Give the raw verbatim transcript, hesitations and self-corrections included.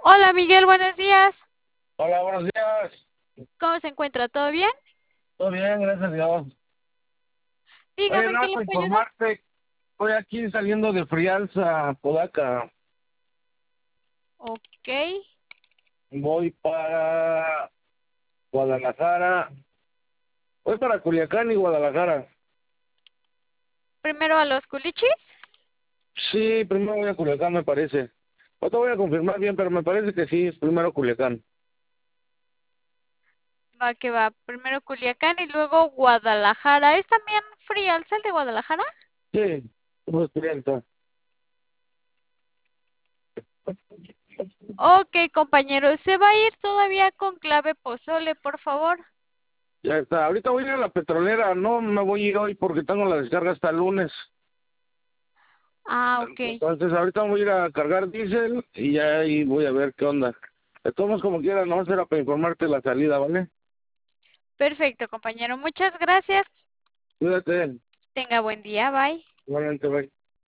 Hola Miguel, buenos días. Hola, buenos días. ¿Cómo se encuentra? ¿Todo bien? Todo bien, gracias a Dios. Oye, Dígame en qué nada, le para puedo ayudar. informarte, estoy aquí saliendo de Frianza, Podaca. Ok. Voy para Guadalajara. Voy para Culiacán y Guadalajara. Primero a los culichis. Sí, primero voy a Culiacán, me parece. No te voy a confirmar bien, pero me parece que sí, es primero Culiacán. Va que va. Primero Culiacán y luego Guadalajara. ¿Es también Frialza el de Guadalajara? Sí, pues Frianza. Ok, compañero. ¿Se va a ir todavía con clave pozole, por favor? Ya está. Ahorita voy a ir a la petrolera. No me voy a ir hoy porque tengo la descarga hasta el lunes. Ah, ok. Entonces ahorita voy a ir a cargar diésel y ya ahí voy a ver qué onda. De todos modos, como quieras, no será para informarte la salida, ¿vale? Perfecto, compañero. Muchas gracias. Cuídate, Tenga buen día. Bye. igualmente, bye.